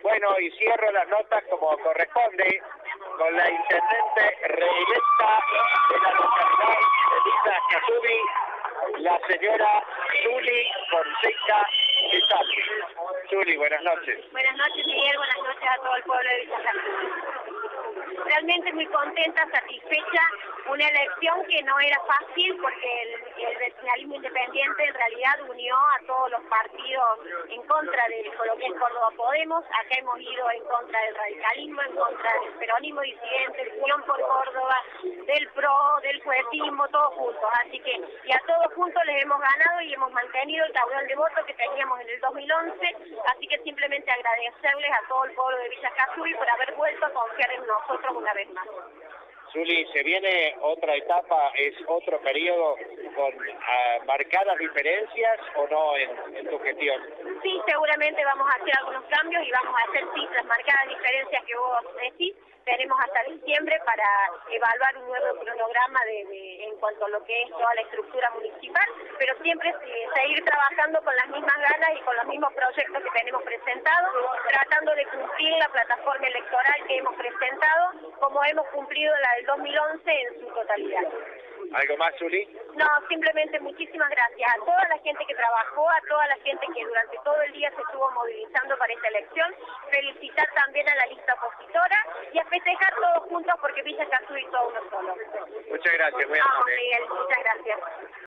Bueno, y cierro las notas como corresponde con la intendente reelecta de la localidad de Villa Casubi, la señora Zuli Fonseca de Salvi. Zuli, buenas noches. Buenas noches, Miguel, buenas noches a todo el pueblo de Villa Casubi. Realmente muy contenta, satisfecha, una elección que no era fácil porque el vecinalismo independiente en realidad unió a todos los partidos en contra de lo que es Córdoba Podemos. Acá hemos ido en contra del radicalismo, en contra del peronismo disidente, del Unión por Córdoba, del PRO, del fuetismo, todos juntos. Así que, y a todos juntos les hemos ganado y hemos mantenido el caudal de votos que teníamos en el 2011. Así que simplemente agradecerles a todo el pueblo de Villa Casubi por haber vuelto a confiar en nosotros una vez más. Zuli, ¿se viene otra etapa, es otro periodo con marcadas diferencias o no en tu gestión? Sí, seguramente vamos a hacer algunos cambios y vamos a hacer sí las marcadas diferencias que vos decís. Tenemos hasta diciembre para evaluar un nuevo cronograma en cuanto a lo que es toda la estructura municipal, pero siempre seguir trabajando con las mismas ganas y con los mismos proyectos que tenemos presentados, tratando de cumplir la plataforma electoral que hemos presentado, como hemos cumplido la del 2011 en su totalidad. ¿Algo más, Zuli? No, simplemente muchísimas gracias a toda la gente que trabajó, a toda la gente que durante todo el día se estuvo movilizando para esta elección, felicitar también a la lista opositora y a festejar todos juntos porque Villa Casubi todo uno solo. Muchas gracias, muy amable. Miguel, muchas gracias.